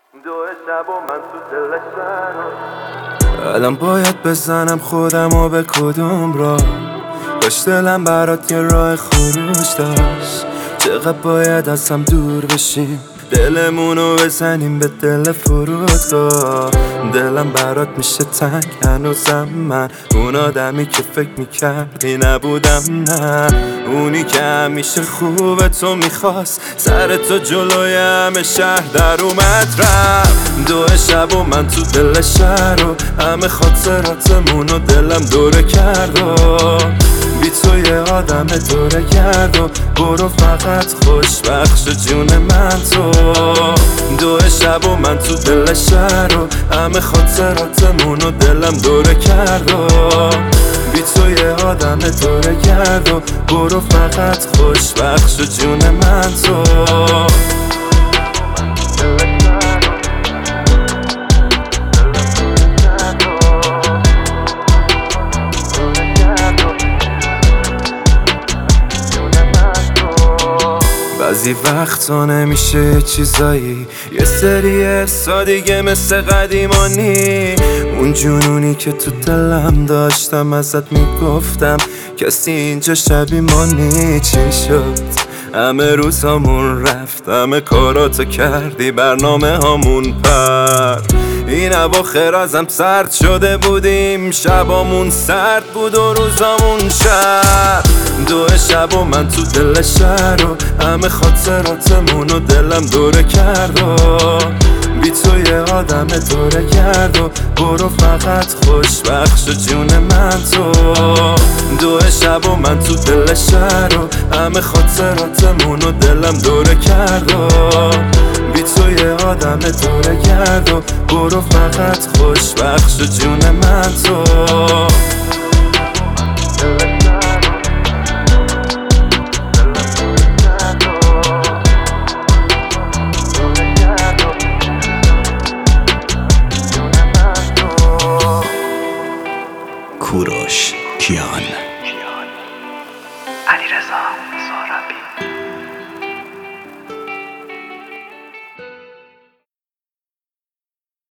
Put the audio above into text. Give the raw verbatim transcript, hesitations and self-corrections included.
دو شب و من تو دل شهر. الان باید بزنم خودم و به کدوم راه، کاش دلم برات یه راه خروج داشت. چقدر باید از هم دور بشیم، دلمونو بزنیم به دل فرودگاه. دلم برات میشه تنگ هنوزم، من اون آدمی که فکر میکردی نبودم. نه اونی که همیشه خوبه تو میخواست، سر تو جلوی همه شهر در اومد رفت. دو شب و من تو دل شهر و همه خاطراتمونو دلم دوره کرد و بی تو یه آدم دوره کرد و برو فقط خوش بخش جون من تو. دو شب و من تو دل شهر و همه خاطراتمونو دلم دوره کرد و بی تو یه آدم دوره کرد و برو فقط خوش بخش جون من تو. بعضی وقتا نمیشه چیزایی، یه سری احسا دیگه مثل قدیمانی. اون جنونی که تو دلم داشتم ازت میگفتم، کسی اینجا شبیه ما نی. چی شد؟ همه روزامون رفت، همه کاراتو کردی، برنامه هامون پر. این اواخر ازم سرد شده بودیم، شبامون سرد بود و روزامون شب. دو شب و من تو دل شهر و همه خاطراتمونو دلم دوره کرد و بی تو یه آدم دوره کرد و برو فقط خوش بخش جون من تو. دو شب و من تو دل شهر و همه خاطراتمونو دلم دوره کرد و بی تو یه آدم دوره کرد و برو فقط خوش بخش جون من تو. کوروش کیان، علیرضا سارابی.